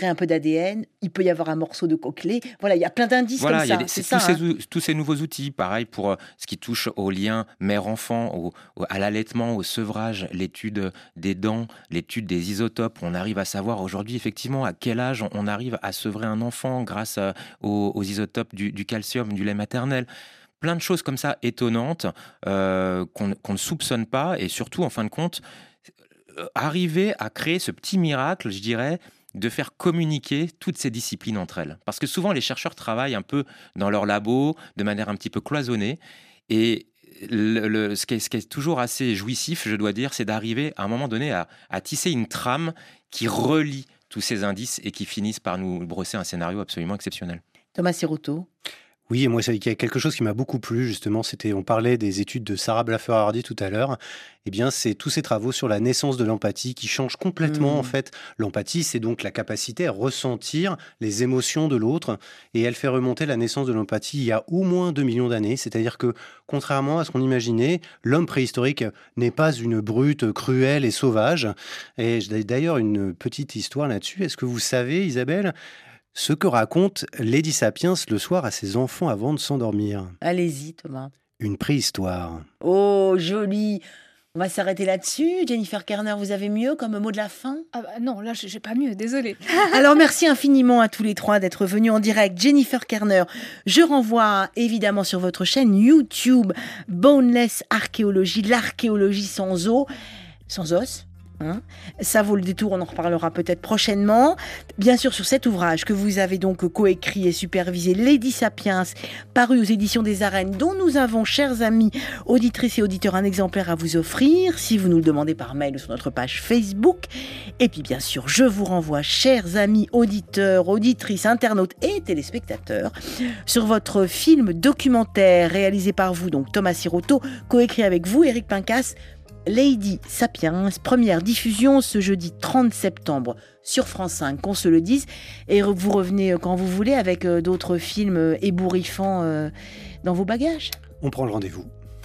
un peu d'A D N, il peut y avoir un morceau de cochlée. Voilà, il y a plein d'indices Voilà, comme il y a ça. des- C'est tous, ça, ces, hein. ou- tous ces nouveaux outils, pareil pour euh, ce qui touche au lien mère-enfant, au- au- à l'allaitement, au sevrage, l'étude des dents, l'étude des isotopes. On arrive à savoir aujourd'hui effectivement à quel âge on arrive à sevrer un enfant grâce à- aux, aux isotopes du, du calcium, du lait maternel. Plein de choses comme ça étonnantes euh, qu'on qu'on ne soupçonne pas et surtout, en fin de compte, euh, arriver à créer ce petit miracle, je dirais, de faire communiquer toutes ces disciplines entre elles. Parce que souvent, les chercheurs travaillent un peu dans leur labo, de manière un petit peu cloisonnée. Et le, le- ce, qui est, ce qui est toujours assez jouissif, je dois dire, c'est d'arriver à un moment donné à, à tisser une trame qui relie tous ces indices et qui finissent par nous brosser un scénario absolument exceptionnel. Thomas Sirotto. Oui, et moi, il y a quelque chose qui m'a beaucoup plu, justement, c'était, on parlait des études de Sarah Blaffer-Hardy tout à l'heure, eh bien, c'est tous ces travaux sur la naissance de l'empathie qui changent complètement, Mmh. en fait. L'empathie, c'est donc la capacité à ressentir les émotions de l'autre, et elle fait remonter la naissance de l'empathie il y a au moins deux millions d'années, c'est-à-dire que, contrairement à ce qu'on imaginait, l'homme préhistorique n'est pas une brute cruelle et sauvage, et j'ai d'ailleurs une petite histoire là-dessus. Est-ce que vous savez, Isabelle, ce que raconte Lady Sapiens le soir à ses enfants avant de s'endormir? Allez-y, Thomas. Une préhistoire. Oh, joli. On va s'arrêter là-dessus. Jennifer Kerner, vous avez mieux comme mot de la fin? Ah bah non, là, j'ai j'ai pas mieux, désolée. Alors, merci infiniment à tous les trois d'être venus en direct. Jennifer Kerner, je renvoie évidemment sur votre chaîne YouTube Boneless Archéologie, l'archéologie sans os, sans os. Hein, ça vaut le détour, on en reparlera peut-être prochainement. Bien sûr, sur cet ouvrage que vous avez donc coécrit et supervisé, Lady Sapiens, paru aux éditions des Arènes, dont nous avons, chers amis, auditrices et auditeurs, un exemplaire à vous offrir, si vous nous le demandez par mail ou sur notre page Facebook. Et puis, bien sûr, je vous renvoie, chers amis, auditeurs, auditrices, internautes et téléspectateurs, sur votre film documentaire réalisé par vous, donc Thomas Sirotto, coécrit avec vous, Éric Pincas, Lady Sapiens, première diffusion ce jeudi trente septembre sur France cinq, qu'on se le dise. Et vous revenez quand vous voulez avec d'autres films ébouriffants dans vos bagages. On prend le rendez-vous.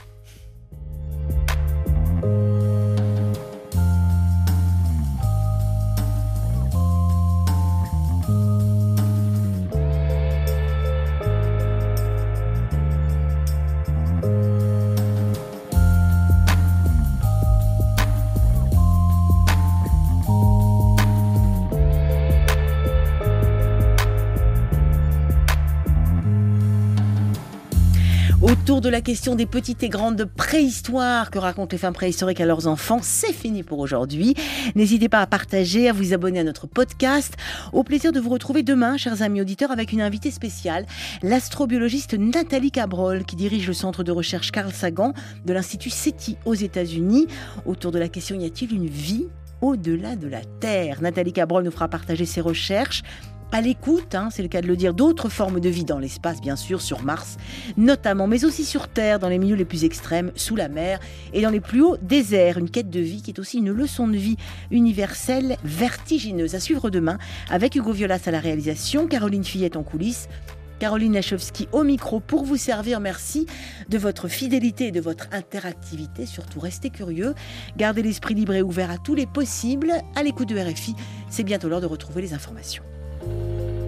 Autour de la question des petites et grandes préhistoires que racontent les femmes préhistoriques à leurs enfants, c'est fini pour aujourd'hui. N'hésitez pas à partager, à vous abonner à notre podcast. Au plaisir de vous retrouver demain, chers amis auditeurs, avec une invitée spéciale, l'astrobiologiste Nathalie Cabrol, qui dirige le centre de recherche Carl Sagan de l'Institut SETI aux États-Unis. Autour de la question, y a-t-il une vie au-delà de la Terre? Nathalie Cabrol nous fera partager ses recherches. À l'écoute, hein, c'est le cas de le dire, d'autres formes de vie dans l'espace, bien sûr, sur Mars, notamment, mais aussi sur Terre, dans les milieux les plus extrêmes, sous la mer et dans les plus hauts déserts. Une quête de vie qui est aussi une leçon de vie universelle, vertigineuse. À suivre demain, avec Hugo Violas à la réalisation, Caroline Fillette en coulisses, Caroline Lachowski au micro pour vous servir. Merci de votre fidélité et de votre interactivité. Surtout, restez curieux, gardez l'esprit libre et ouvert à tous les possibles. À l'écoute de R F I, c'est bientôt l'heure de retrouver les informations.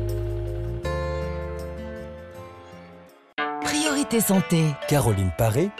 Priorité santé. Caroline Paré